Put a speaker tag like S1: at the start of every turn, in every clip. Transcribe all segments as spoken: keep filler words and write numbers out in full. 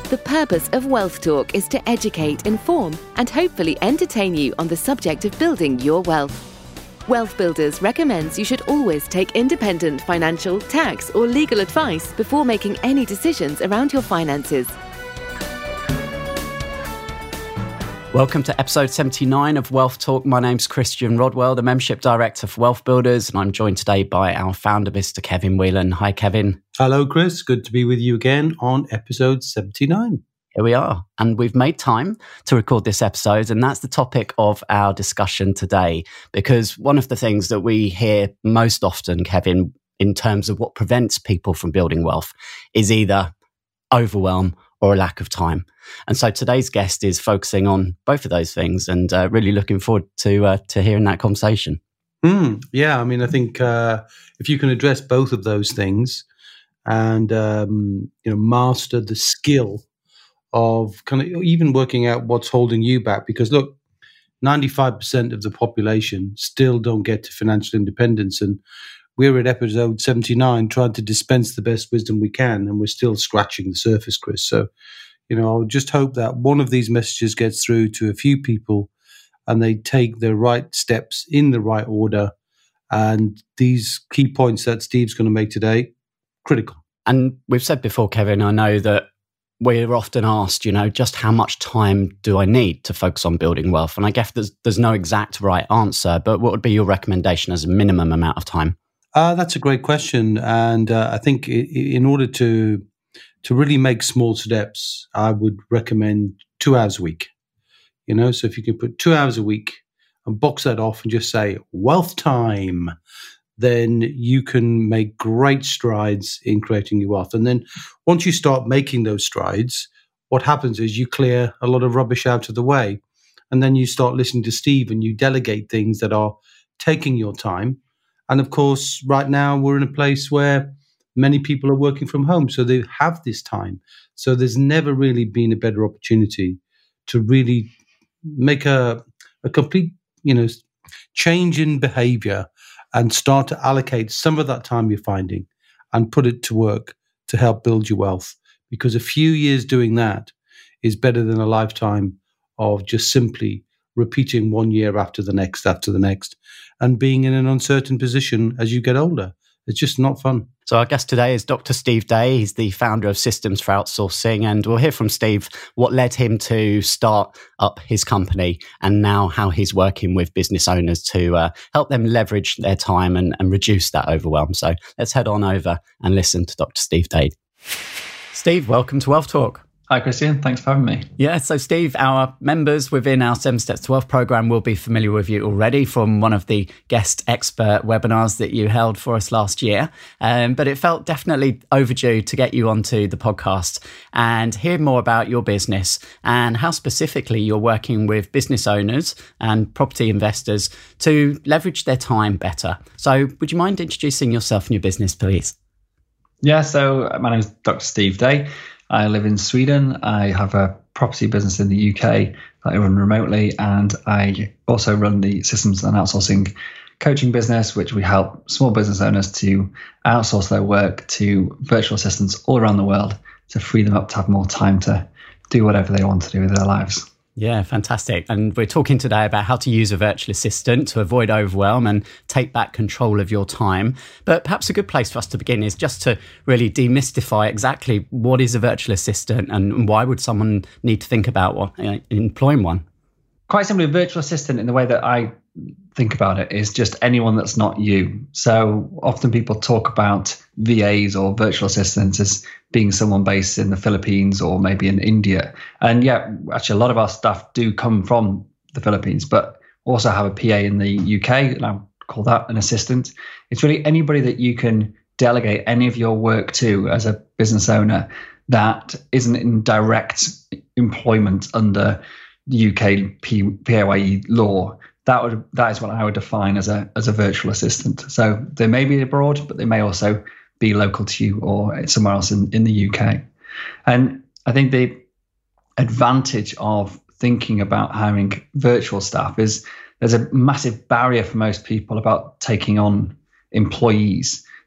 S1: The purpose of Wealth Talk is to educate, inform, and hopefully entertain you on the subject of building your wealth. Wealth Builders recommends you should always take independent financial, tax, or legal advice before making any decisions around your finances.
S2: Welcome to episode seventy-nine of Wealth Talk. My name's Christian Rodwell, the Membership Director for Wealth Builders, and I'm joined today by our founder, Mister Kevin Whelan. Hi, Kevin.
S3: Hello, Chris. Good to be with you again on episode seventy-nine.
S2: Here we are. And we've made time to record this episode, and that's the topic of our discussion today. Because one of the things that we hear most often, Kevin, in terms of what prevents people from building wealth is either overwhelm or a lack of time. And so today's guest is focusing on both of those things, and uh, really looking forward to uh, to hearing that conversation.
S3: Mm, yeah, I mean, I think uh, if you can address both of those things and um, you know, master the skill of kind of even working out what's holding you back, because look, ninety-five percent of the population still don't get to financial independence, and we're at episode seventy-nine trying to dispense the best wisdom we can, and we're still scratching the surface, Chris. So, you know, I'll just hope that one of these messages gets through to a few people and they take the right steps in the right order. And these key points that Steve's going to make today, critical.
S2: And we've said before, Kevin, I know that we're often asked, you know, just how much time do I need to focus on building wealth? And I guess there's, there's no exact right answer, but what would be your recommendation as a minimum amount of time?
S3: Uh, that's a great question. And uh, I think in order to to really make small steps, I would recommend two hours a week. You know, so if you can put two hours a week and box that off and just say wealth time, then you can make great strides in creating your wealth. And then once you start making those strides, what happens is you clear a lot of rubbish out of the way. And then you start listening to Steve and you delegate things that are taking your time. And of course, right now we're in a place where many people are working from home, so they have this time. So there's never really been a better opportunity to really make a, a complete, you know, change in behavior and start to allocate some of that time you're finding and put it to work to help build your wealth. Because a few years doing that is better than a lifetime of just simply repeating one year after the next, after the next, and being in an uncertain position as you get older. It's just not fun.
S2: So our guest today is Doctor Steve Day. He's the founder of Systems for Outsourcing, and we'll hear from Steve what led him to start up his company and now how he's working with business owners to uh, help them leverage their time and, and reduce that overwhelm. So let's head on over and listen to Doctor Steve Day. Steve, welcome to Wealth Talk.
S4: Hi, Christian. Thanks for having me.
S2: Yeah, so Steve, our members within our Seven Steps to Wealth program will be familiar with you already from one of the guest expert webinars that you held for us last year. Um, but it felt definitely overdue to get you onto the podcast and hear more about your business and how specifically you're working with business owners and property investors to leverage their time better. So would you mind introducing yourself and your business, please?
S4: Yeah, so my name is Doctor Steve Day. I live in Sweden. I have a property business in the U K that I run remotely, and I also run the Systems and Outsourcing coaching business, which we help small business owners to outsource their work to virtual assistants all around the world to free them up to have more time to do whatever they want to do with their lives.
S2: Yeah, fantastic. And we're talking today about how to use a virtual assistant to avoid overwhelm and take back control of your time. But perhaps a good place for us to begin is just to really demystify exactly what is a virtual assistant and why would someone need to think about what, uh, employing one?
S4: Quite simply, a virtual assistant in the way that I think about it is just anyone that's not you. So often people talk about V As or virtual assistants as being someone based in the Philippines or maybe in India. And yeah, actually a lot of our staff do come from the Philippines, but also have a P A in the U K, and I call that an assistant. It's really anybody that you can delegate any of your work to as a business owner that isn't in direct employment under U K P A Y E law. That would that is what I would define as a as a virtual assistant. So they may be abroad, but they may also be local to you or somewhere else in, in the U K. And I think the advantage of thinking about hiring virtual staff is there's a massive barrier for most people about taking on employees.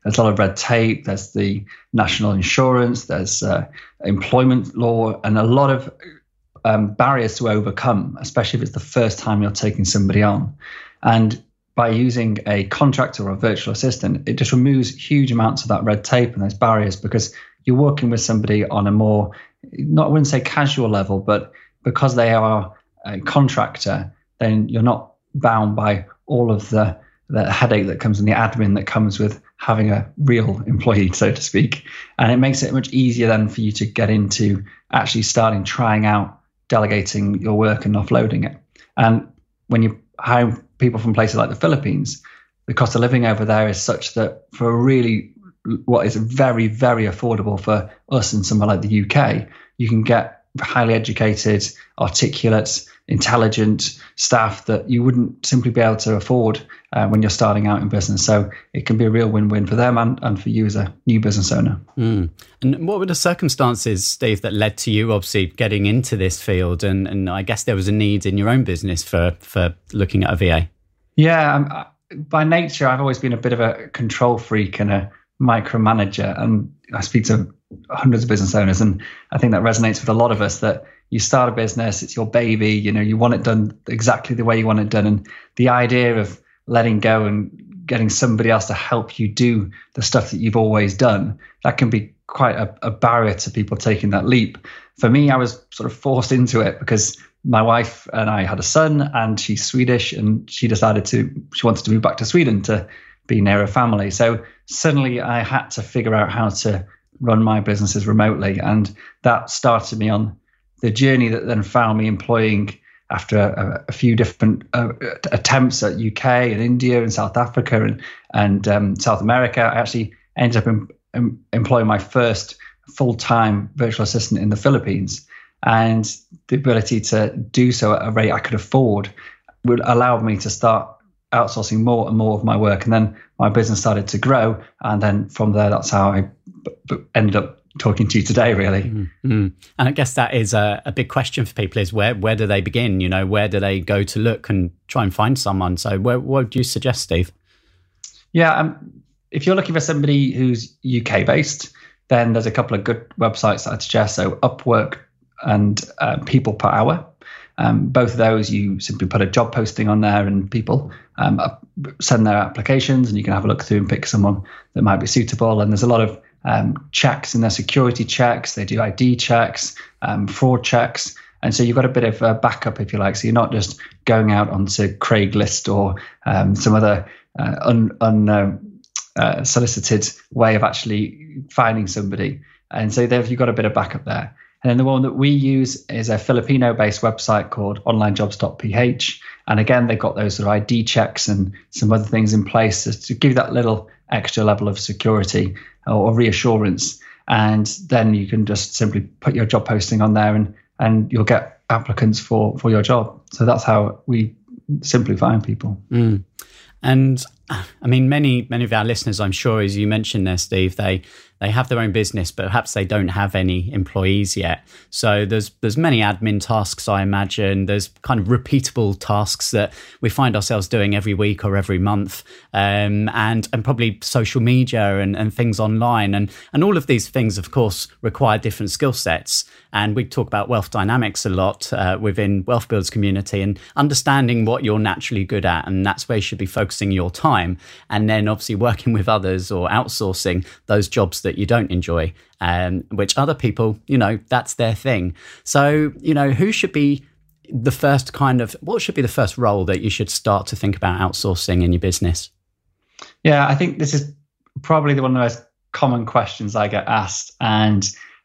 S4: there's a lot of red tape. There's the national insurance. There's uh, employment law, and a lot of um, barriers to overcome, especially if it's the first time you're taking somebody on. And by using a contractor or a virtual assistant, it just removes huge amounts of that red tape and those barriers, because you're working with somebody on a more, not I wouldn't say casual level, but because they are a contractor, then you're not bound by all of the, the headache that comes in the admin that comes with having a real employee, so to speak. And it makes it much easier then for you to get into actually starting trying out delegating your work and offloading it. And when you hire people from places like the Philippines, the cost of living over there is such that for a really what is very, very affordable for us in somewhere like the U K, you can get highly educated, articulate, intelligent staff that you wouldn't simply be able to afford uh, when you're starting out in business. So it can be a real win-win for them and, and for you as a new business owner.
S2: Mm. And what were the circumstances, Steve, that led to you obviously getting into this field? And, and I guess there was a need in your own business for, for looking at a V A.
S4: Yeah, um, by nature, I've always been a bit of a control freak and a micromanager. And I speak to hundreds of business owners, and I think that resonates with a lot of us, that you start a business, it's your baby, you know, you want it done exactly the way you want it done. And the idea of letting go and getting somebody else to help you do the stuff that you've always done, that can be quite a, a barrier to people taking that leap. For me, I was sort of forced into it because my wife and I had a son, and she's Swedish, and she decided to, she wanted to move back to Sweden to be near her family. So suddenly I had to figure out how to run my businesses remotely. And that started me on the journey that then found me employing, after a, a few different uh, attempts at U K and India and South Africa and, and um, South America, I actually ended up in, in, employing my first full-time virtual assistant in the Philippines. And the ability to do so at a rate I could afford would allow me to start outsourcing more and more of my work. And then my business started to grow. And then from there, that's how I b- b- ended up talking to you today, really.
S2: Mm-hmm. And I guess that is a, a big question for people, is where where do they begin? You know, where do they go to look and try and find someone? So where, what would you suggest, Steve?
S4: Yeah, um, if you're looking for somebody who's U K based, then there's a couple of good websites that I'd suggest. So Upwork and uh, People Per Hour. Um, both of those, you simply put a job posting on there and people um, send their applications, and you can have a look through and pick someone that might be suitable. And there's a lot of um, checks in their security checks. They do I D checks, um, fraud checks. And so you've got a bit of a backup, if you like. So you're not just going out onto Craigslist or um, some other uh, un, un, uh, uh, solicited way of actually finding somebody. And so there you've got a bit of backup there. And then the one that we use is a Filipino-based website called online jobs dot p h. And again, they've got those sort of I D checks and some other things in place to give that little extra level of security or reassurance. And then you can just simply put your job posting on there, and, and you'll get applicants for, for your job. So that's how we simply find people.
S2: Mm. And I mean, many, many of our listeners, I'm sure, as you mentioned there, Steve, they they have their own business, but perhaps they don't have any employees yet. So there's there's many admin tasks, I imagine. There's kind of repeatable tasks that we find ourselves doing every week or every month, um, and and probably social media and, and things online. And, and all of these things, of course, require different skill sets. And we talk about wealth dynamics a lot uh, within Wealth Builders community, and understanding what you're naturally good at. And that's where you should be focusing your time. And then obviously working with others or outsourcing those jobs that you don't enjoy, um, which other people, you know, that's their thing. So, you know, who should be the first kind of, what should be the first role that you should start to think about outsourcing in your business?
S4: Yeah, I think this is probably the one of the most common questions I get asked. And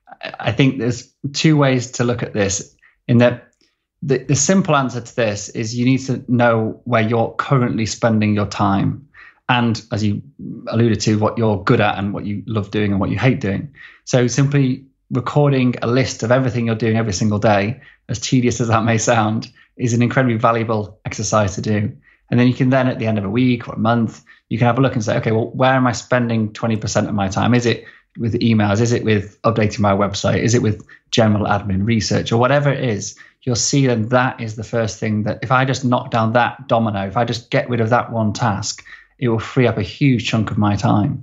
S4: I think there's two ways to look at this, in that the, the simple answer to this is you need to know where you're currently spending your time. And as you alluded to, what you're good at and what you love doing and what you hate doing. So simply recording a list of everything you're doing every single day, as tedious as that may sound, is an incredibly valuable exercise to do. And then you can then, at the end of a week or a month, you can have a look and say, okay, well, where am I spending twenty percent of my time? Is it with emails? Is it with updating my website? Is it with general admin research, or whatever it is? You'll see that that is the first thing that, if I just knock down that domino, if I just get rid of that one task, it will free up a huge chunk of my time.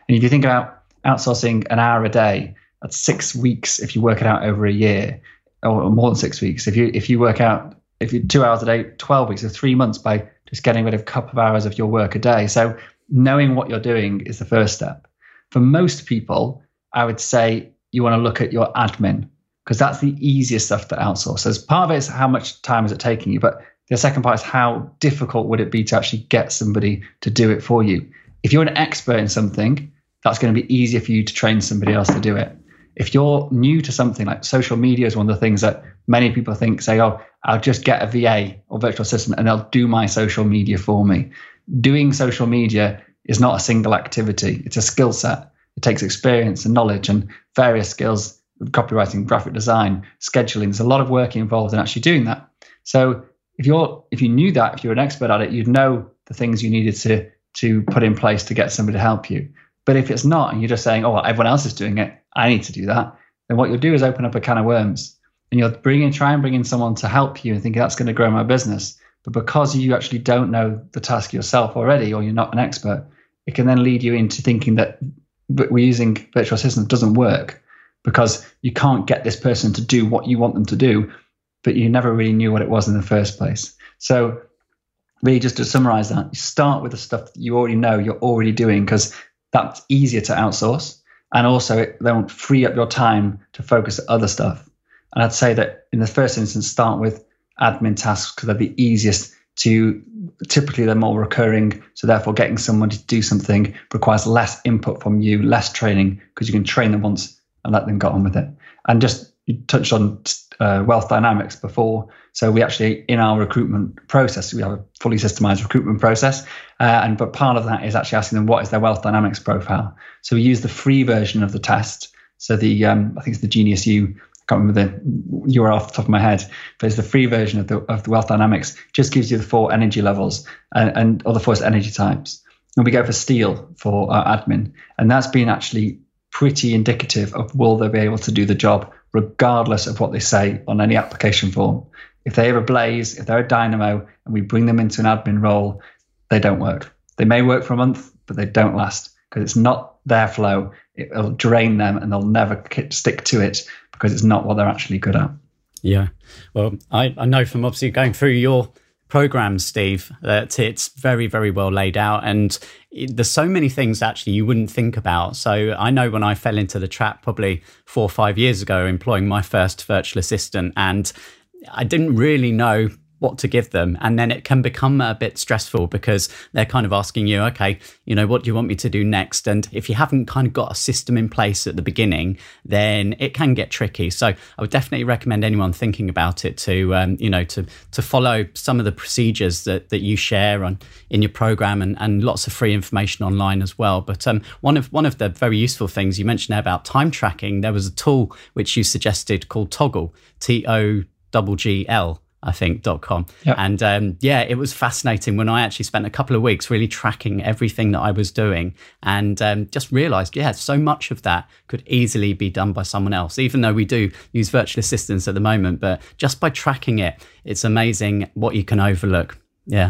S4: And if you think about outsourcing an hour a day, that's six weeks if you work it out over a year, or more than six weeks. If you if you work out, if you two hours a day, twelve weeks or three months by just getting rid of a couple of hours of your work a day. So knowing what you're doing is the first step. For most people, I would say you want to look at your admin, because that's the easiest stuff to outsource. So part of it is how much time is it taking you, but the second part is how difficult would it be to actually get somebody to do it for you. If you're an expert in something, that's going to be easier for you to train somebody else to do it. If you're new to something, like social media is one of the things that many people think, say, oh, I'll just get a V A or virtual assistant and they'll do my social media for me. Doing social media is not a single activity. It's a skill set. It takes experience and knowledge and various skills, copywriting, graphic design, scheduling. There's a lot of work involved in actually doing that. So if you're if you knew that, if you're an expert at it, you'd know the things you needed to to put in place to get somebody to help you. But if it's not, and you're just saying, oh, well, everyone else is doing it, I need to do that, then what you'll do is open up a can of worms. And you'll bring in, try and bring in someone to help you and think that's going to grow my business. But because you actually don't know the task yourself already, or you're not an expert, it can then lead you into thinking that we're using virtual assistants doesn't work because you can't get this person to do what you want them to do, but you never really knew what it was in the first place. So really, just to summarize that, you start with the stuff that you already know you're already doing, because that's easier to outsource. And also it then free up your time to focus at other stuff. And I'd say that in the first instance, start with admin tasks because they're the easiest to, typically they're more recurring. So therefore getting someone to do something requires less input from you, less training, because you can train them once and let them get on with it. And just, you touched on uh, Wealth Dynamics before. So we actually, in our recruitment process, we have a fully systemized recruitment process. Uh, and but part of that is actually asking them what is their Wealth Dynamics profile. So we use the free version of the test. So the, um, I think it's the Genius U, I can't remember the U R L off the top of my head, but it's the free version of the of the Wealth Dynamics. Just gives you the four energy levels and, and or the four energy types. And we go for steel for our admin. And that's been actually pretty indicative of will they be able to do the job regardless of what they say on any application form. If they have a Blaze, if they're a Dynamo, and we bring them into an admin role, they don't work. They may work for a month, but they don't last because it's not their flow. It'll drain them and they'll never stick to it because it's not what they're actually good at.
S2: Yeah. Well, I, I know from obviously going through your programs, Steve, that it's very, very well laid out. And it, there's so many things actually you wouldn't think about. So I know when I fell into the trap probably four or five years ago, employing my first virtual assistant, and I didn't really know what to give them. And then it can become a bit stressful because they're kind of asking you, okay, you know, what do you want me to do next? And if you haven't kind of got a system in place at the beginning, then it can get tricky. So I would definitely recommend anyone thinking about it to, um, you know, to to follow some of the procedures that, that you share on in your program, and, and lots of free information online as well. But um, one of one of the very useful things you mentioned there about time tracking, there was a tool which you suggested called Toggl, T O G G L. I think, dot com. Yep. And um, yeah, it was fascinating when I actually spent a couple of weeks really tracking everything that I was doing, and um, just realized, yeah, so much of that could easily be done by someone else, even though we do use virtual assistants at the moment. But just by tracking it, it's amazing what you can overlook. Yeah.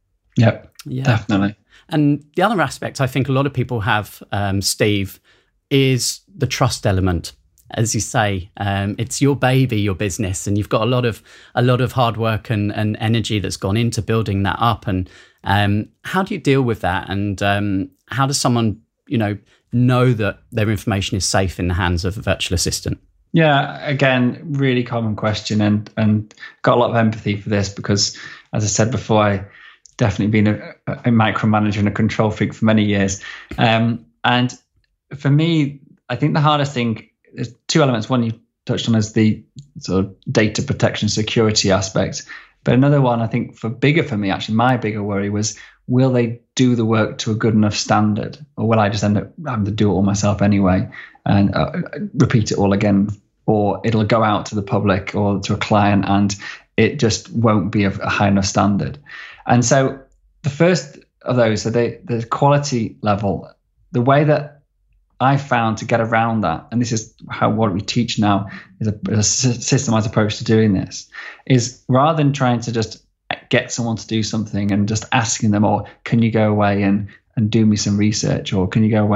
S4: Yep,
S2: yeah.
S4: Definitely.
S2: And the other aspect I think a lot of people have, um, Steve, is the trust element. As you say, um, it's your baby, your business, and you've got a lot of a lot of hard work and, and energy that's gone into building that up. And um, how do you deal with that? And um, how does someone, you know, know that their information is safe in the hands of a virtual assistant?
S4: Yeah, again, really common question, and and got a lot of empathy for this because, as I said before, I definitely been a, a micromanager and a control freak for many years. Um, and for me, I think the hardest thing. There's two elements. One you touched on is the sort of data protection security aspect. But another one, I think for bigger for me, actually, my bigger worry was, will they do the work to a good enough standard? Or will I just end up having to do it all myself anyway and uh, repeat it all again? Or it'll go out to the public or to a client and it just won't be of a high enough standard. And so the first of those, so the, the quality level, the way that I found to get around that, and this is how what we teach now is a, a systemized approach to doing this, is rather than trying to just get someone to do something and just asking them, or can you go away and, and do me some research, or can you go away and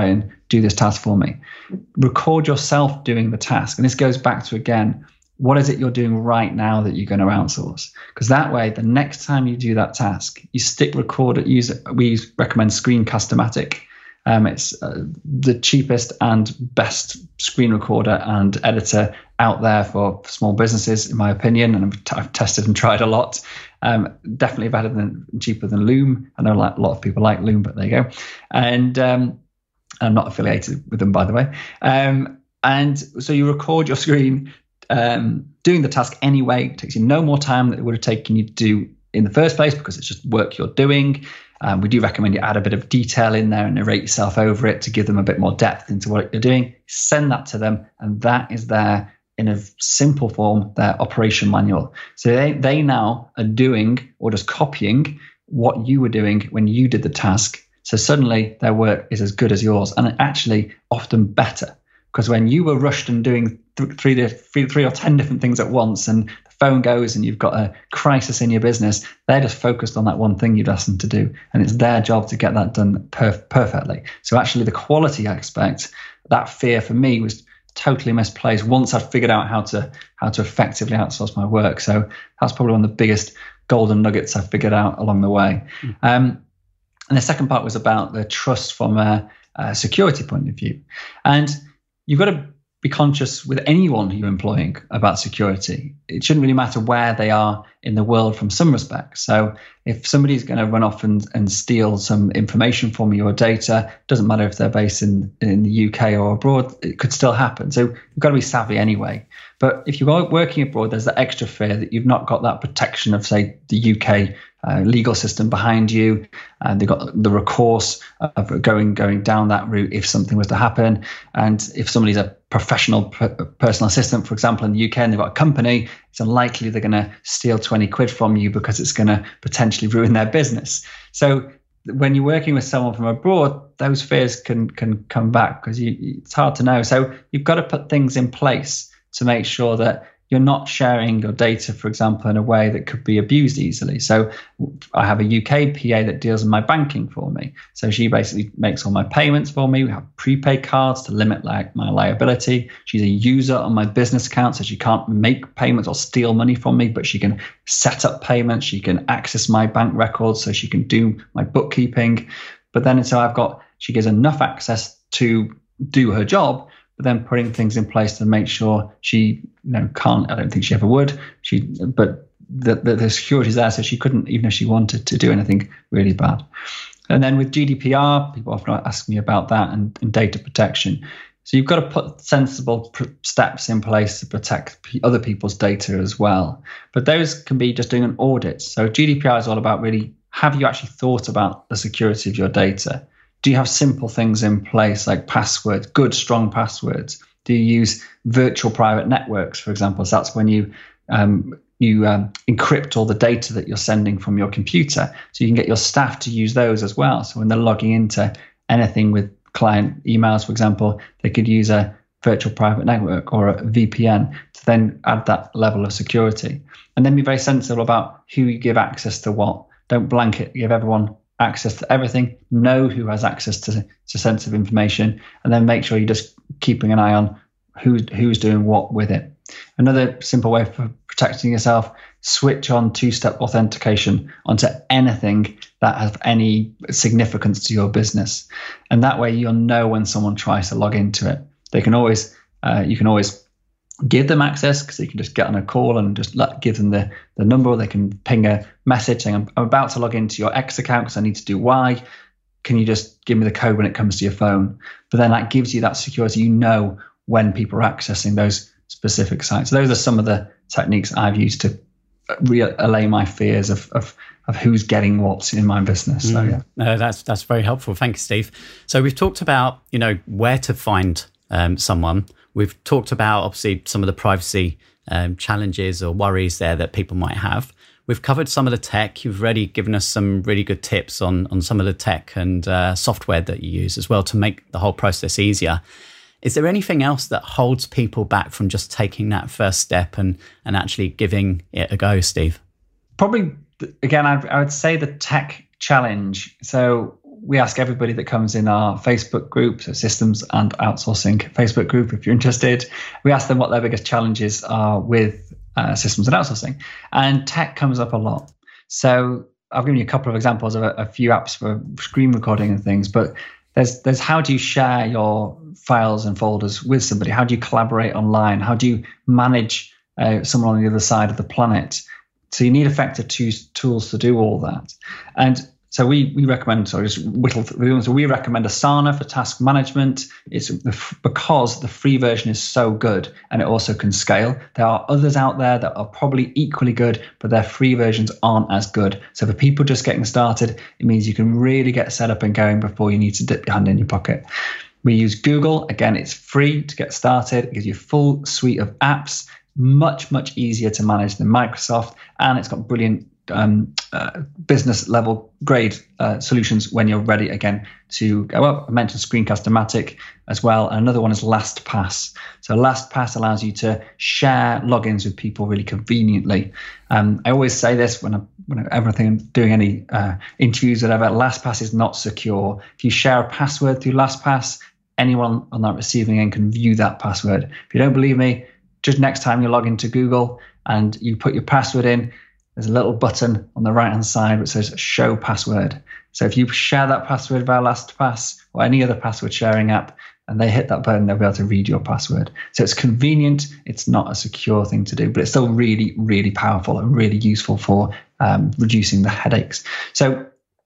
S4: do this task for me. Record yourself doing the task. And this goes back to, again, what is it you're doing right now that you're going to outsource? Because that way, the next time you do that task, you stick record, use, we recommend Screencast-O-Matic. Um, it's uh, the cheapest and best screen recorder and editor out there for small businesses, in my opinion. And I've, t- I've tested and tried a lot. Um, definitely better than cheaper than Loom. I know a lot of people like Loom, but there you go. And um, I'm not affiliated with them, by the way. Um, and so you record your screen um, doing the task anyway. It takes you no more time than it would have taken you to do in the first place, because it's just work you're doing. Um, we do recommend you add a bit of detail in there and narrate yourself over it to give them a bit more depth into what you're doing. Send that to them, and that is there in a simple form, their operation manual. So they, they now are doing or just copying what you were doing when you did the task. So suddenly their work is as good as yours, and actually often better. Because when you were rushed and doing th- three, three, three or ten different things at once, and the phone goes and you've got a crisis in your business, they're just focused on that one thing you'd asked them to do. And it's their job to get that done perf- perfectly. So actually the quality aspect, that fear for me was totally misplaced once I'd figured out how to how to effectively outsource my work. So that's probably one of the biggest golden nuggets I figured out along the way. Mm. Um, and the second part was about the trust from a, a security point of view. And you've got to be conscious with anyone you're employing about security. It shouldn't really matter where they are in the world from some respects. So if somebody's going to run off and, and steal some information from you or data, doesn't matter if they're based in, in the U K or abroad, it could still happen. So you've got to be savvy anyway. But if you're working abroad, there's the extra fear that you've not got that protection of, say, the U K uh, legal system behind you, and they've got the recourse of going going down that route if something was to happen. And if somebody's a professional per- personal assistant, for example, in the U K, and they've got a company, it's unlikely they're going to steal twenty quid from you because it's going to potentially ruin their business. So when you're working with someone from abroad, those fears can can come back because it's hard to know. So you've got to put things in place to make sure that you're not sharing your data, for example, in a way that could be abused easily. So I have a U K P A that deals with my banking for me. So she basically makes all my payments for me. We have prepaid cards to limit like my liability. She's a user on my business account, so she can't make payments or steal money from me, but she can set up payments. She can access my bank records, so she can do my bookkeeping. But then so I've got, she gives enough access to do her job, but then putting things in place to make sure she, you know, can't, I don't think she ever would, she, but the, the, the security's there, so she couldn't, even if she wanted to do anything really bad. And then with G D P R, people often ask me about that and, and data protection. So you've got to put sensible pr- steps in place to protect p- other people's data as well. But those can be just doing an audit. So G D P R is all about really, have you actually thought about the security of your data? Do you have simple things in place like passwords, good, strong passwords? Do you use virtual private networks, for example? So that's when you um, you um, encrypt all the data that you're sending from your computer, so you can get your staff to use those as well. So when they're logging into anything with client emails, for example, they could use a virtual private network or a V P N to then add that level of security. And then be very sensible about who you give access to what. Don't blanket give everyone access to everything. Know who has access to, to sensitive information, and then make sure you're just keeping an eye on who, who's doing what with it. Another simple way for protecting yourself, switch on two-step authentication onto anything that has any significance to your business. And that way you'll know when someone tries to log into it. They can always, uh, you can always give them access, because you can just get on a call and just let, give them the, the number, or they can ping a message saying, I'm, I'm about to log into your X account because I need to do Y. Can you just give me the code when it comes to your phone? But then that gives you that security. You know when people are accessing those specific sites. So those are some of the techniques I've used to re- allay my fears of, of of who's getting what's in my business. So, yeah.
S2: No, that's that's very helpful. Thank you, Steve. So we've talked about, you know, where to find um, someone. We've talked about, obviously, some of the privacy um, challenges or worries there that people might have. We've covered some of the tech. You've already given us some really good tips on, on some of the tech and uh, software that you use as well to make the whole process easier. Is there anything else that holds people back from just taking that first step and, and actually giving it a go, Steve?
S4: Probably, again, I, I would say the tech challenge. So we ask everybody that comes in our Facebook group, so Systems and Outsourcing Facebook group, if you're interested, we ask them what their biggest challenges are with uh, systems and outsourcing. And tech comes up a lot. So I've given you a couple of examples of a, a few apps for screen recording and things, but there's there's how do you share your files and folders with somebody? How do you collaborate online? How do you manage uh, someone on the other side of the planet? So you need effective tools tools to do all that. And so we we recommend, so just whittle through, so we recommend Asana for task management. It's because the free version is so good and it also can scale. There are others out there that are probably equally good, but their free versions aren't as good. So for people just getting started, it means you can really get set up and going before you need to dip your hand in your pocket. We use Google. Again, it's free to get started. It gives you a full suite of apps, much, much easier to manage than Microsoft, and it's got brilliant Um, uh, business level grade uh, solutions when you're ready again to go up. I mentioned Screencast-O-Matic as well. And another one is LastPass. So LastPass allows you to share logins with people really conveniently. Um, I always say this when I'm, whenever I'm doing any uh, interviews, whatever, LastPass is not secure. If you share a password through LastPass, anyone on that receiving end can view that password. If you don't believe me, just next time you log into Google and you put your password in, there's a little button on the right-hand side which says show password. So if you share that password via LastPass or any other password sharing app and they hit that button, they'll be able to read your password. So it's convenient. It's not a secure thing to do, but it's still really, really powerful and really useful for um, reducing the headaches. So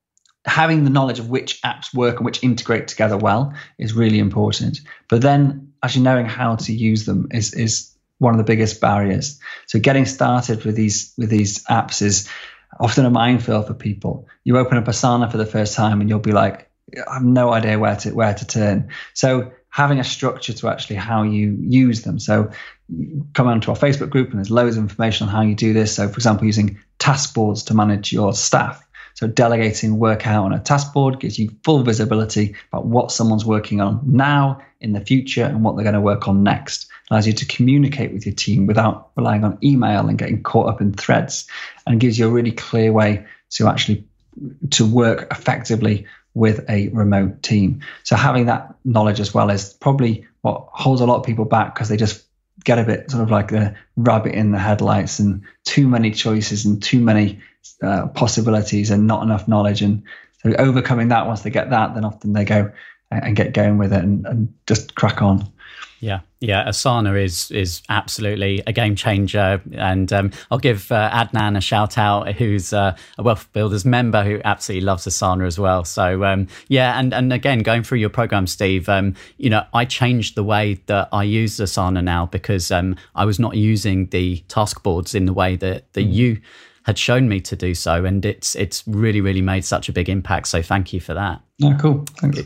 S4: having the knowledge of which apps work and which integrate together well is really important. But then actually knowing how to use them is is one of the biggest barriers. So getting started with these with these apps is often a minefield for people. You open up Asana for the first time and you'll be like, I have no idea where to where to turn. So having a structure to actually how you use them. So come onto our Facebook group and there's loads of information on how you do this. So for example, using task boards to manage your staff. So delegating work out on a task board gives you full visibility about what someone's working on now, in the future, and what they're going to work on next. Allows you to communicate with your team without relying on email and getting caught up in threads, and gives you a really clear way to actually to work effectively with a remote team. So having that knowledge as well is probably what holds a lot of people back, because they just get a bit sort of like a rabbit in the headlights and too many choices and too many uh, possibilities and not enough knowledge. And so overcoming that, once they get that, then often they go and get going with it and, and just crack on.
S2: Yeah, yeah. Asana is is absolutely a game changer, and um, I'll give uh, Adnan a shout out, who's uh, a Wealth Builders member who absolutely loves Asana as well. So um, yeah, and and again, going through your program, Steve, um, you know, I changed the way that I use Asana now because um, I was not using the task boards in the way that that mm. you had shown me to do so, and it's it's really really made such a big impact. So thank you for that.
S4: Oh, cool. Thanks.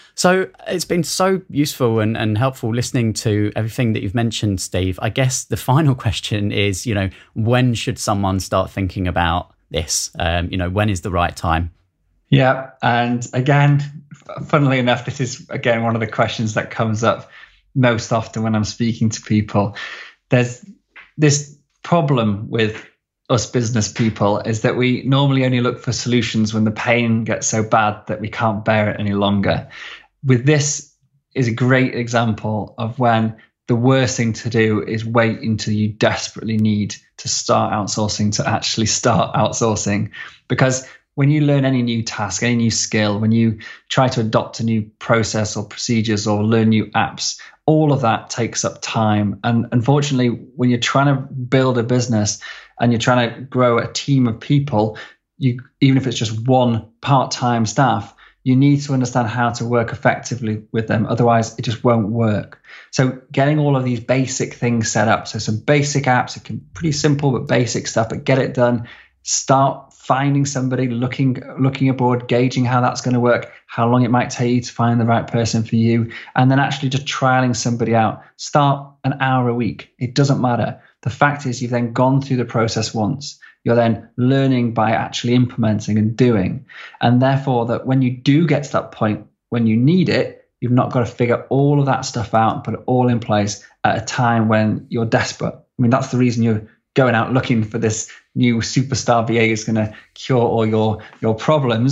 S2: So it's been so useful and, and helpful listening to everything that you've mentioned, Steve. I guess the final question is, you know, when should someone start thinking about this? Um, you know, when is the right time?
S4: Yeah. And again, funnily enough, this is, again, one of the questions that comes up most often when I'm speaking to people. There's this problem with us business people is that we normally only look for solutions when the pain gets so bad that we can't bear it any longer. With this is a great example of when the worst thing to do is wait until you desperately need to start outsourcing to actually start outsourcing. Because when you learn any new task, any new skill, when you try to adopt a new process or procedures or learn new apps, all of that takes up time. And unfortunately, when you're trying to build a business and you're trying to grow a team of people, you even if it's just one part-time staff, you need to understand how to work effectively with them. Otherwise, it just won't work. So getting all of these basic things set up. So some basic apps, it can be pretty simple, but basic stuff, but get it done. Start finding somebody, looking looking abroad, gauging how that's going to work, how long it might take you to find the right person for you, and then actually just trialing somebody out. Start an hour a week. It doesn't matter. The fact is you've then gone through the process once. You're then learning by actually implementing and doing. And therefore, that when you do get to that point when you need it, you've not got to figure all of that stuff out and put it all in place at a time when you're desperate. I mean, that's the reason you're going out looking for this new superstar V A who's going to cure all your, your problems.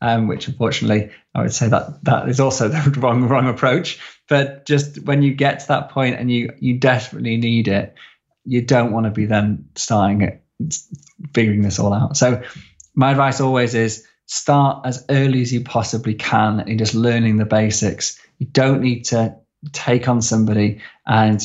S4: um, which unfortunately I would say that that is also the wrong wrong approach. But just when you get to that point and you you desperately need it, you don't want to be then starting it, figuring this all out. So my advice always is start as early as you possibly can in just learning the basics. You don't need to take on somebody and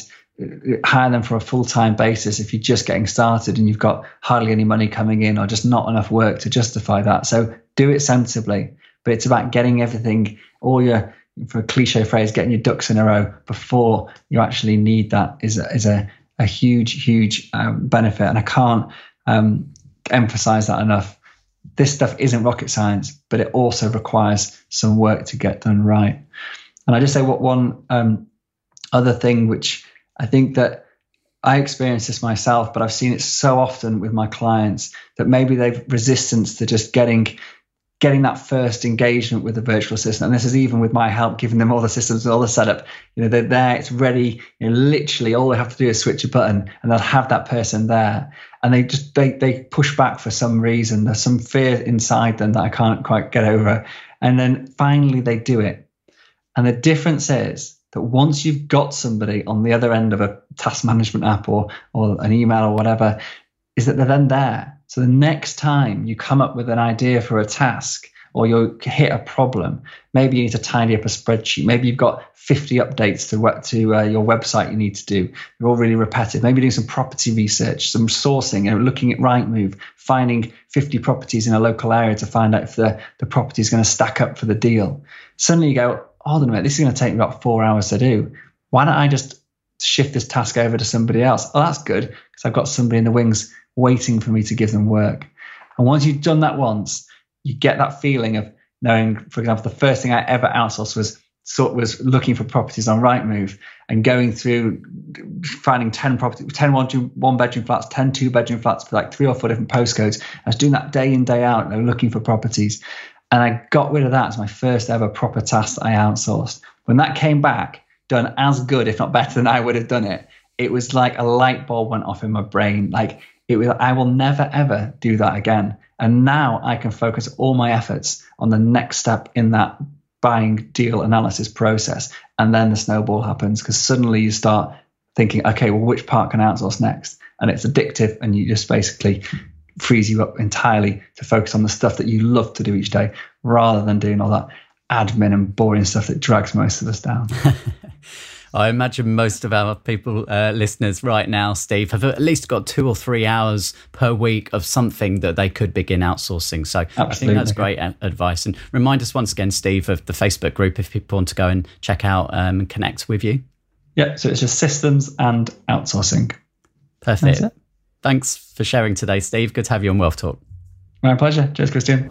S4: hire them for a full-time basis if you're just getting started and you've got hardly any money coming in or just not enough work to justify that. So do it sensibly, but it's about getting everything, all your, for a cliche phrase, getting your ducks in a row before you actually need that is a, is a, a huge, huge um, benefit. And I can't um, emphasize that enough. This stuff isn't rocket science, but it also requires some work to get done right. And I just say what one um, other thing, which I think that I experienced this myself, but I've seen it so often with my clients that maybe they've resistance to just getting getting that first engagement with the virtual assistant. And this is even with my help, giving them all the systems and all the setup. You know, they're there, it's ready. You know, literally all they have to do is switch a button and they'll have that person there. And they just they they push back for some reason. There's some fear inside them that I can't quite get over. And then finally they do it. And the difference is that once you've got somebody on the other end of a task management app or or an email or whatever, is that they're then there. So the next time you come up with an idea for a task or you hit a problem, maybe you need to tidy up a spreadsheet. Maybe you've got fifty updates to to uh, your website you need to do. They're all really repetitive. Maybe doing some property research, some sourcing, you know, looking at Rightmove, finding fifty properties in a local area to find out if the, the property is going to stack up for the deal. Suddenly you go, hold on a minute, this is going to take me about four hours to do. Why don't I just shift this task over to somebody else? Oh, that's good, because I've got somebody in the wings waiting for me to give them work. And once you've done that once, you get that feeling of knowing, for example, the first thing I ever outsourced was sort was looking for properties on Rightmove and going through finding ten property, ten one, two, one bedroom flats, ten two bedroom flats for like three or four different postcodes. I was doing that day in, day out, you know, looking for properties. And I got rid of that as my first ever proper task that I outsourced. When that came back, done as good, if not better than I would have done it, it was like a light bulb went off in my brain. Like it was, I will never, ever do that again. And now I can focus all my efforts on the next step in that buying deal analysis process. And then the snowball happens because suddenly you start thinking, okay, well, which part can I outsource next? And it's addictive and you just basically frees you up entirely to focus on the stuff that you love to do each day rather than doing all that admin and boring stuff that drags most of us down.
S2: I imagine most of our people, uh, listeners right now, Steve, have at least got two or three hours per week of something that they could begin outsourcing. So Absolutely. I think that's great advice. And remind us once again, Steve, of the Facebook group if people want to go and check out um, and connect with you.
S4: Yeah, so it's just systems and outsourcing.
S2: Perfect. Thanks for sharing today, Steve. Good to have you on Wealth Talk.
S4: My pleasure. Cheers, Christian.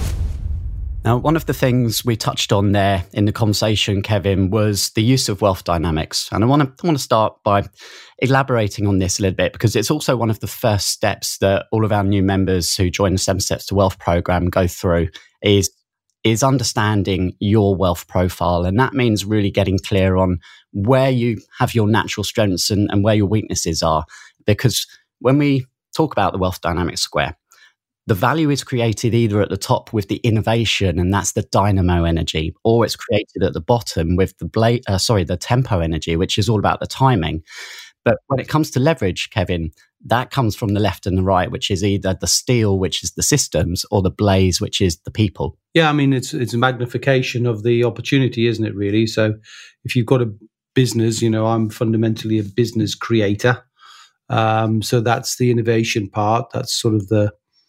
S2: Now, one of the things we touched on there in the conversation, Kevin, was the use of wealth dynamics. And I want to I want to start by elaborating on this a little bit because it's also one of the first steps that all of our new members who join the Seven Steps to Wealth program go through is, is understanding your wealth profile. And that means really getting clear on where you have your natural strengths and, and where your weaknesses are. Because when we talk about the wealth dynamics square, the value is created either at the top with the innovation, and that's the dynamo energy, or it's created at the bottom with the bla- uh, sorry, the tempo energy, which is all about the timing. But when it comes to leverage, Kevin, that comes from the left and the right, which is either the steel, which is the systems, or the blaze, which is the people.
S3: Yeah, I mean, it's it's a magnification of the opportunity, isn't it, really? So if you've got a business, you know, I'm fundamentally a business creator. Um, so that's the innovation part. That's sort of the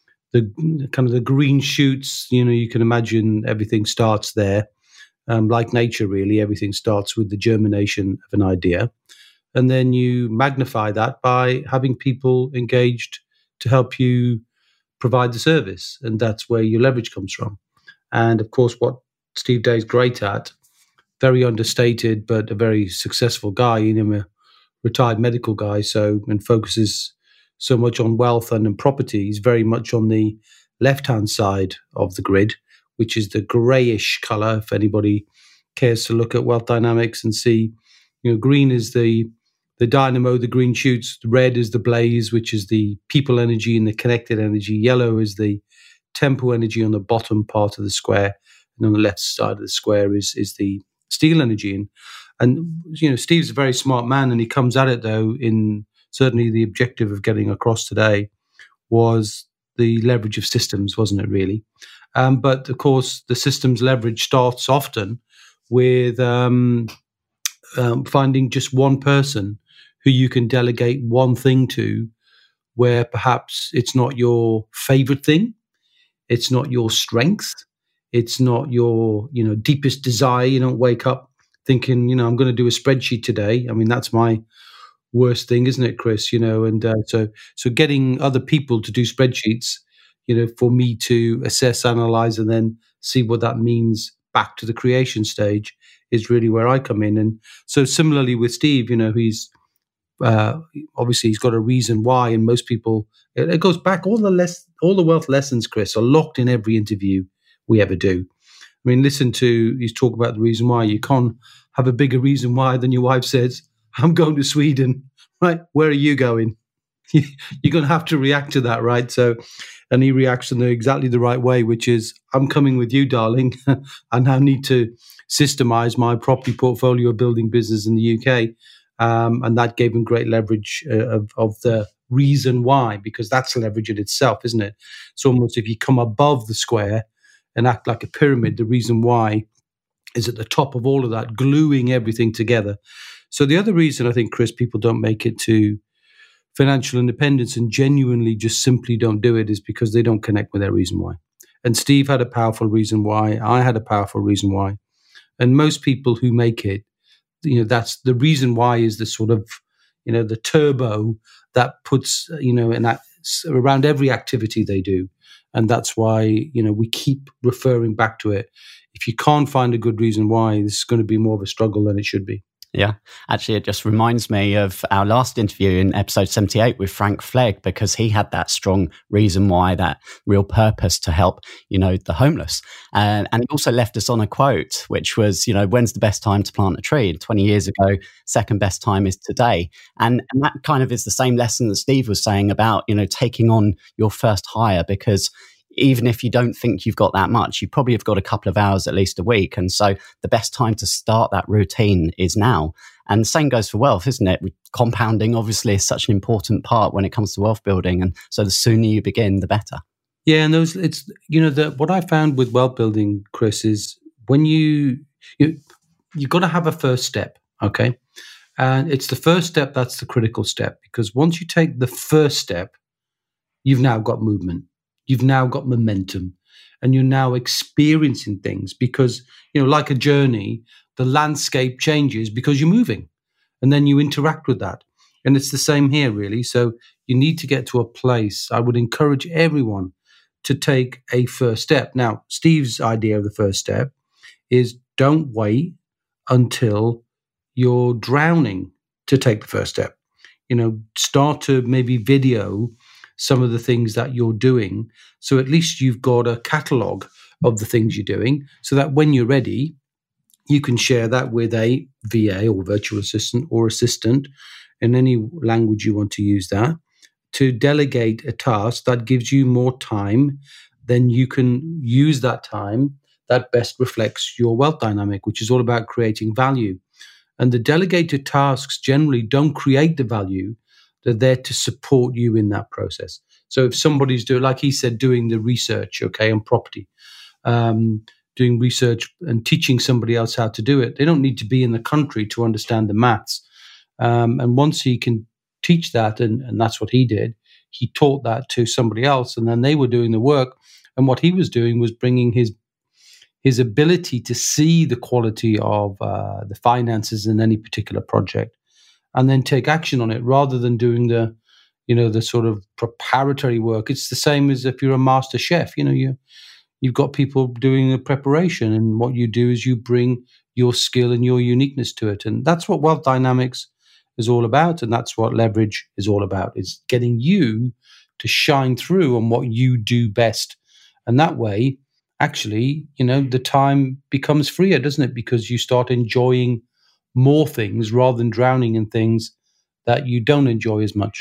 S3: the kind of the green shoots. You know, you can imagine everything starts there. Um, like nature, really, everything starts with the germination of an idea. And then you magnify that by having people engaged to help you provide the service. And that's where your leverage comes from. And of course, what Steve Day is great at, very understated, but a very successful guy, you know, a retired medical guy, so, and focuses so much on wealth and on property. He's very much on the left-hand side of the grid, which is the grayish color. If anybody cares to look at wealth dynamics and see, you know, green is the the dynamo, the green shoots. Red is the blaze, which is the people energy and the connected energy. Yellow is the tempo energy on the bottom part of the square, and on the left side of the square is is the steel energy. And, and you know, Steve's a very smart man, and he comes at it, though, in certainly the objective of getting across today was the leverage of systems, wasn't it, really? Um, but, of course, the systems leverage starts often with um, um, finding just one person who you can delegate one thing to, where perhaps it's not your favorite thing, it's not your strength, it's not your, you know, deepest desire. You don't wake up thinking, you know, I'm going to do a spreadsheet today. I mean, that's my worst thing, isn't it, Chris? You know, and uh, so so getting other people to do spreadsheets, you know, for me to assess, analyze, and then see what that means back to the creation stage is really where I come in. And so similarly with Steve, you know, he's uh, obviously he's got a reason why, and most people, it, it goes back, all the less all the wealth lessons, Chris, are locked in every interview we ever do. I mean, listen to he's talk about the reason why. You can't have a bigger reason why than your wife says, I'm going to Sweden, right? Where are you going? You're going to have to react to that, right? So, and he reacts in the, exactly the right way, which is, I'm coming with you, darling. I now need to systemize my property portfolio building business in the U K. Um, and that gave him great leverage uh, of, of the reason why, because that's leverage in itself, isn't it? It's almost if you come above the square and act like a pyramid, the reason why is at the top of all of that, gluing everything together. So the other reason I think, Chris, people don't make it to financial independence and genuinely just simply don't do it is because they don't connect with their reason why. And Steve had a powerful reason why. I had a powerful reason why. And most people who make it, you know, that's the reason why is the sort of, you know, the turbo that puts, you know, in that, around every activity they do. And that's why, you know, we keep referring back to it. If you can't find a good reason why, this is going to be more of a struggle than it should be.
S2: Yeah, actually, it just reminds me of our last interview in episode seventy-eight with Frank Flegg, because he had that strong reason why, that real purpose to help, you know, the homeless. And, and he also left us on a quote, which was, you know, when's the best time to plant a tree? twenty years ago, second best time is today. And, and that kind of is the same lesson that Steve was saying about, you know, taking on your first hire, because even if you don't think you've got that much, you probably have got a couple of hours at least a week. And so the best time to start that routine is now. And the same goes for wealth, isn't it? Compounding obviously is such an important part when it comes to wealth building. And so the sooner you begin, the better.
S3: Yeah, and those, it's, you know, the, what I found with wealth building, Chris, is when you, you, you've got to have a first step, okay? And it's the first step that's the critical step, because once you take the first step, you've now got movement. You've now got momentum, and you're now experiencing things, because, you know, like a journey, the landscape changes because you're moving, and then you interact with that. And it's the same here, really. So you need to get to a place. I would encourage everyone to take a first step. Now, Steve's idea of the first step is don't wait until you're drowning to take the first step. You know, start to maybe video some of the things that you're doing. So at least you've got a catalog of the things you're doing, so that when you're ready, you can share that with a V A or virtual assistant or assistant in any language you want to use that, to delegate a task that gives you more time. Then you can use that time that best reflects your wealth dynamic, which is all about creating value. And the delegated tasks generally don't create the value. They're there to support you in that process. So if somebody's doing, like he said, doing the research, okay, on property, um, doing research and teaching somebody else how to do it, they don't need to be in the country to understand the maths. Um, and once he can teach that, and, and that's what he did, he taught that to somebody else, and then they were doing the work. And what he was doing was bringing his his ability to see the quality of uh, the finances in any particular project, and then take action on it, rather than doing the, you know, the sort of preparatory work. It's the same as if you're a master chef. You know, you you've got people doing the preparation, and what you do is you bring your skill and your uniqueness to it, and that's what wealth dynamics is all about, and that's what leverage is all about. It's getting you to shine through on what you do best, and that way, actually, you know, the time becomes freer, doesn't it? Because you start enjoying more things rather than drowning in things that you don't enjoy as much.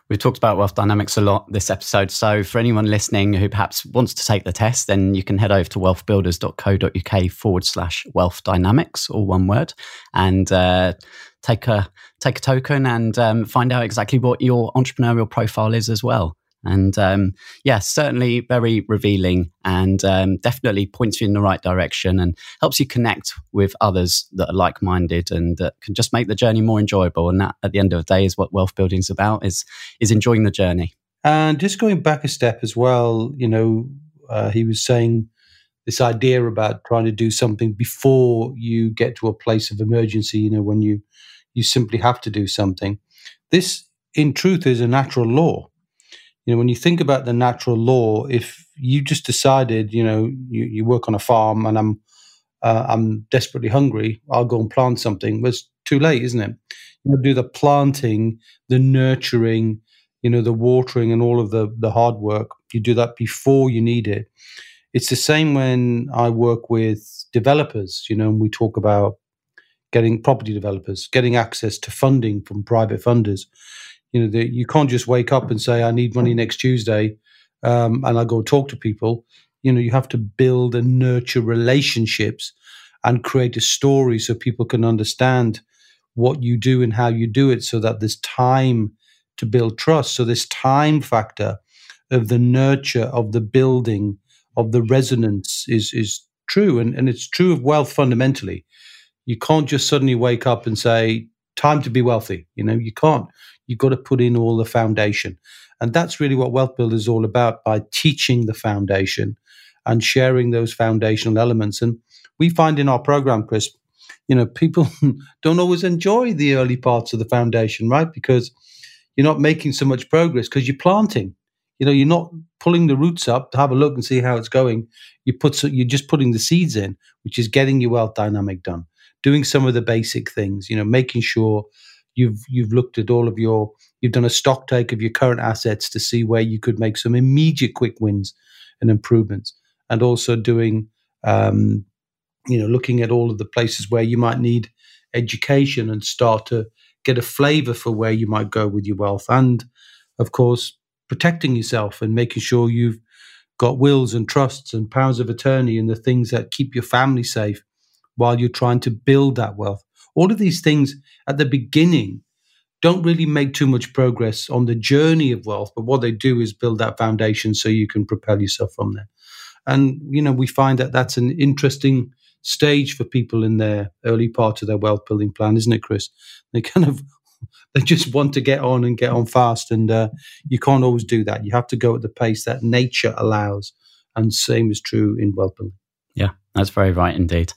S2: We've talked about Wealth Dynamics a lot this episode. So for anyone listening who perhaps wants to take the test, then you can head over to wealthbuilders.co.uk forward slash Wealth Dynamics, all one word, and uh, take a take a token and um, find out exactly what your entrepreneurial profile is as well. And um, yeah, certainly very revealing and um, definitely points you in the right direction and helps you connect with others that are like-minded and that can just make the journey more enjoyable. And that, at the end of the day, is what wealth building is about, is, is enjoying the journey.
S3: And just going back a step as well, you know, uh, he was saying this idea about trying to do something before you get to a place of emergency, you know, when you, you simply have to do something. This, in truth, is a natural law. You know, when you think about the natural law, if you just decided, you know, you, you work on a farm and I'm uh, I'm desperately hungry, I'll go and plant something. Well, it's too late, isn't it? You do the planting, the nurturing, you know, the watering and all of the, the hard work. You do that before you need it. It's the same when I work with developers, you know, and we talk about getting property developers, getting access to funding from private funders. You know, the, you can't just wake up and say, I need money next Tuesday, um, and I go talk to people. You know, you have to build and nurture relationships and create a story so people can understand what you do and how you do it, so that there's time to build trust. So this time factor of the nurture, of the building, of the resonance is is true. And, and it's true of wealth fundamentally. You can't just suddenly wake up and say, time to be wealthy. You know, you can't. You've got to put in all the foundation. And that's really what Wealth Builder is all about, by teaching the foundation and sharing those foundational elements. And we find in our program, Chris, you know, people don't always enjoy the early parts of the foundation, right? Because you're not making so much progress because you're planting. You know, you're not pulling the roots up to have a look and see how it's going. You put so, you're just putting the seeds in, which is getting your wealth dynamic done, doing some of the basic things, you know, making sure You've you've looked at all of your, you've done a stock take of your current assets to see where you could make some immediate quick wins and improvements, and also doing, um, you know, looking at all of the places where you might need education and start to get a flavor for where you might go with your wealth, and of course protecting yourself and making sure you've got wills and trusts and powers of attorney and the things that keep your family safe while you're trying to build that wealth. All of these things at the beginning don't really make too much progress on the journey of wealth, but what they do is build that foundation so you can propel yourself from there. And, you know, we find that that's an interesting stage for people in their early part of their wealth building plan, isn't it, Chris? They kind of, they just want to get on and get on fast. And uh, you can't always do that. You have to go at the pace that nature allows. And same is true in wealth building.
S2: Yeah, that's very right indeed.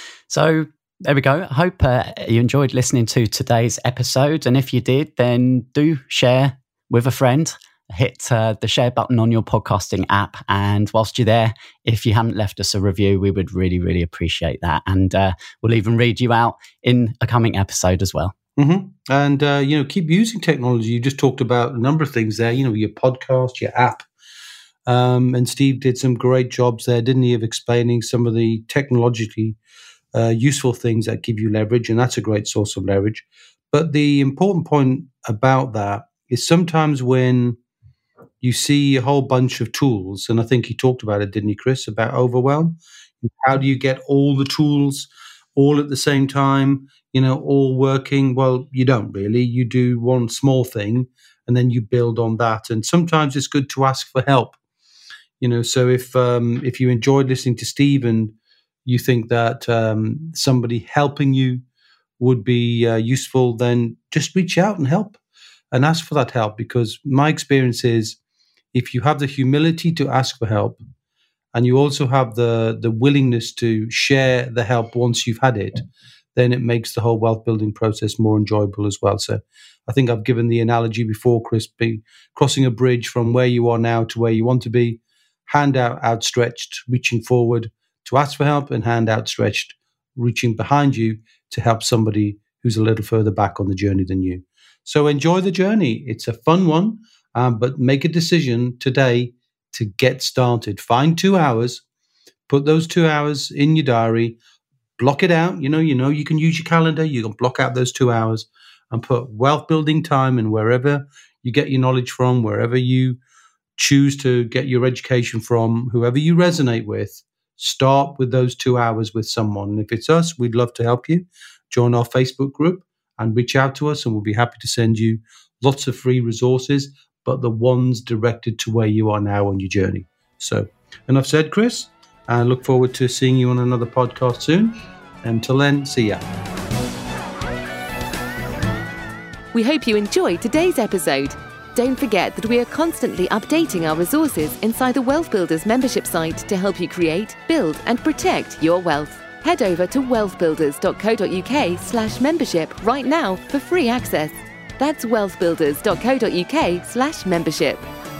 S2: So, there we go. I hope uh, you enjoyed listening to today's episode. And if you did, then do share with a friend. Hit uh, the share button on your podcasting app. And whilst you're there, if you haven't left us a review, we would really, really appreciate that. And uh, we'll even read you out in a coming episode as well.
S3: Mm-hmm. And, uh, you know, keep using technology. You just talked about a number of things there, you know, your podcast, your app. Um, and Steve did some great jobs there, didn't he, of explaining some of the technologically Uh, useful things that give you leverage, and that's a great source of leverage. But the important point about that is sometimes when you see a whole bunch of tools, and I think he talked about it, didn't he, Chris, about overwhelm? How do you get all the tools all at the same time, you know, all working? Well, you don't really. You do one small thing, and then you build on that. And sometimes it's good to ask for help. You know, so if um, if you enjoyed listening to Steve and you think that um, somebody helping you would be uh, useful, then just reach out and help and ask for that help. Because my experience is, if you have the humility to ask for help and you also have the, the willingness to share the help once you've had it, then it makes the whole wealth building process more enjoyable as well. So I think I've given the analogy before, Chris, be crossing a bridge from where you are now to where you want to be, hand out outstretched, reaching forward to ask for help, and hand outstretched, reaching behind you to help somebody who's a little further back on the journey than you. So enjoy the journey. It's a fun one, um, but make a decision today to get started. Find two hours, put those two hours in your diary, block it out. You know, you know, you can use your calendar. You can block out those two hours and put wealth building time in wherever you get your knowledge from, wherever you choose to get your education from, whoever you resonate with, start with those two hours with someone. And if it's us, we'd love to help you. Join our Facebook group and reach out to us, and we'll be happy to send you lots of free resources, but the ones directed to where you are now on your journey. So, enough said, Chris, and look forward to seeing you on another podcast soon. Until then, see ya.
S1: We hope you enjoyed today's episode. Don't forget that we are constantly updating our resources inside the Wealth Builders membership site to help you create, build, and protect your wealth. Head over to wealthbuilders.co.uk slash membership right now for free access. That's wealthbuilders.co.uk slash membership.